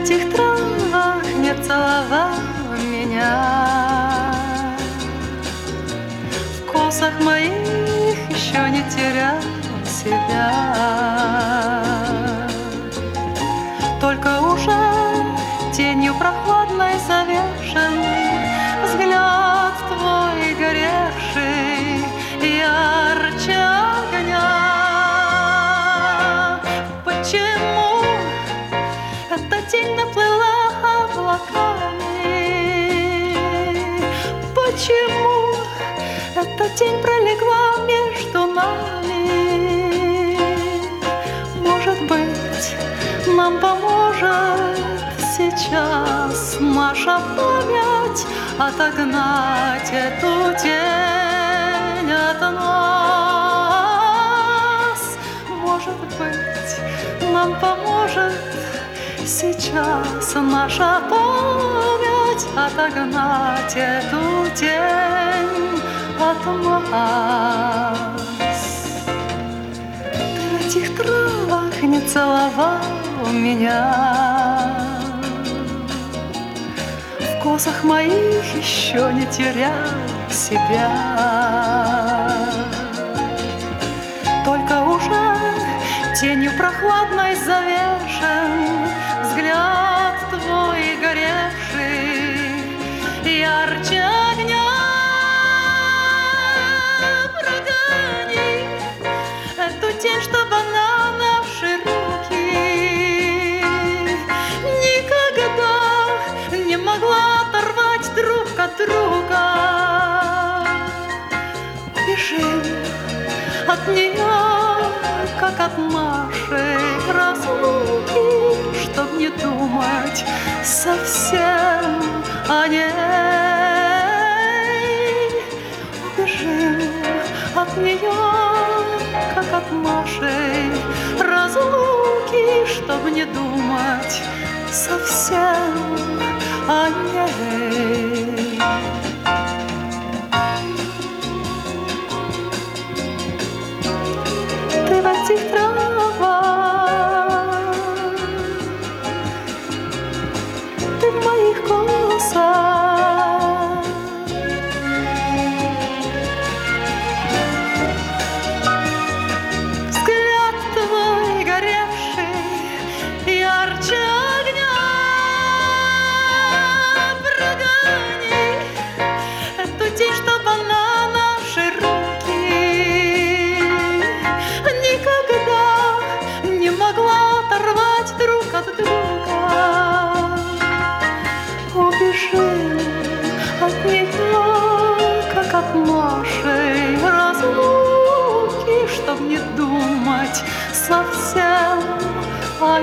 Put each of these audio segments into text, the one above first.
этих травах не целовал меня, в косах моих еще не терял себя. Только уже тенью прохладной завешен взгляд твой горевший ярче огня. Почему эта тень наплыла облаками? Почему эта тень пролегла между нами? Может быть, нам поможет сейчас наша память отогнать эту тень от нас. Может быть, нам поможет сейчас наша память отогнать эту тень от нас. Ты в этих травах не целовал меня, в косах моих еще не терял себя. Только уже тенью прохладной завешен взгляд твой горевший ярче огня. Прогони эту тень, чтобы она наши руки никогда не могла оторвать друг от друга. Бежим от нее, как от нашей разлуки, чтоб не думать совсем о ней. Убежим от нее, как от нашей разлуки, чтоб не думать совсем о ней. Ты в этих травах, ты в моих косах, взгляд твой горевший ярче огня. Прогони эту тень, чтоб она наши руки никогда не могла оторвать друг от друга. Убежим от нее, как от нашей разлуки, чтоб не думать совсем о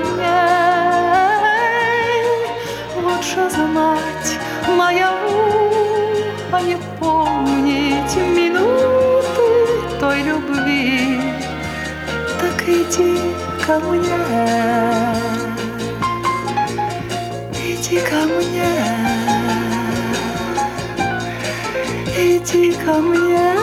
ней. Лучше знать наяву, а не помнить минуты той любви. Так иди ко мне, иди ко мне, иди ко мне.